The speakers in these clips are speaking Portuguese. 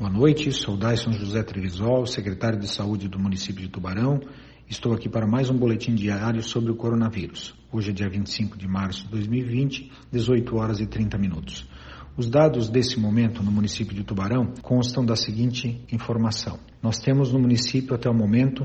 Boa noite, sou Dyson José Trevisol, secretário de Saúde do município de Tubarão. Estou aqui para mais um boletim diário sobre o coronavírus. Hoje é dia 25 de março de 2020, 18 horas e 30 minutos. Os dados desse momento no município de Tubarão constam da seguinte informação. Nós temos no município até o momento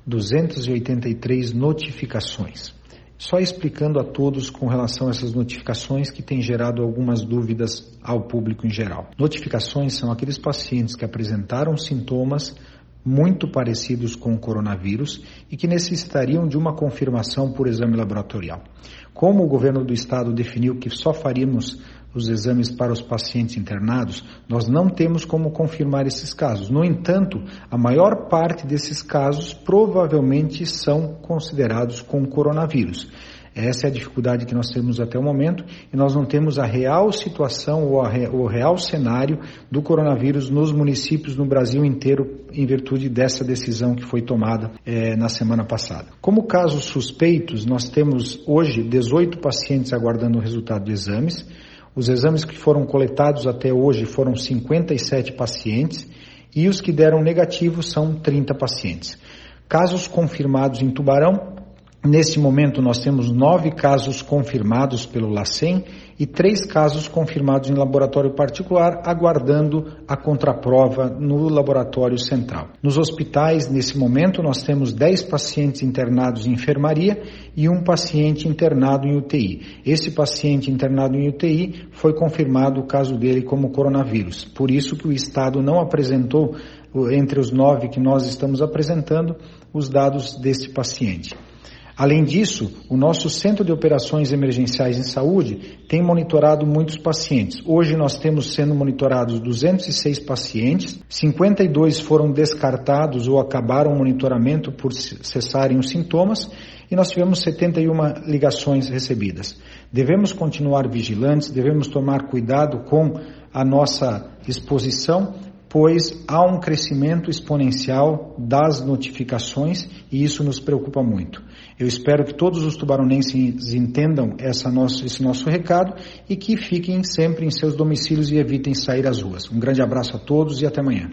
283 notificações. Só explicando a todos com relação a essas notificações que têm gerado algumas dúvidas ao público em geral. Notificações são aqueles pacientes que apresentaram sintomas muito parecidos com o coronavírus e que necessitariam de uma confirmação por exame laboratorial. Como o governo do estado definiu que só faríamos os exames para os pacientes internados, nós não temos como confirmar esses casos. No entanto, a maior parte desses casos provavelmente são considerados com coronavírus. Essa é a dificuldade que nós temos até o momento e nós não temos a real situação ou o real cenário do coronavírus nos municípios no Brasil inteiro em virtude dessa decisão que foi tomada na semana passada. Como casos suspeitos, nós temos hoje 18 pacientes aguardando o resultado de exames. Os exames que foram coletados até hoje foram 57 pacientes e os que deram negativo são 30 pacientes. Casos confirmados em Tubarão, nesse momento nós temos 9 casos confirmados pelo LACEN e 3 casos confirmados em laboratório particular, aguardando a contraprova no laboratório central. Nos hospitais, nesse momento, nós temos 10 pacientes internados em enfermaria e um paciente internado em UTI. Esse paciente internado em UTI foi confirmado o caso dele como coronavírus. Por isso que o Estado não apresentou, entre os 9 que nós estamos apresentando, os dados desse paciente. Além disso, o nosso Centro de Operações Emergenciais em Saúde tem monitorado muitos pacientes. Hoje nós temos sendo monitorados 206 pacientes, 52 foram descartados ou acabaram o monitoramento por cessarem os sintomas e nós tivemos 71 ligações recebidas. Devemos continuar vigilantes, devemos tomar cuidado com a nossa exposição, pois há um crescimento exponencial das notificações e isso nos preocupa muito. Eu espero que todos os tubaronenses entendam esse nosso recado e que fiquem sempre em seus domicílios e evitem sair às ruas. Um grande abraço a todos e até amanhã.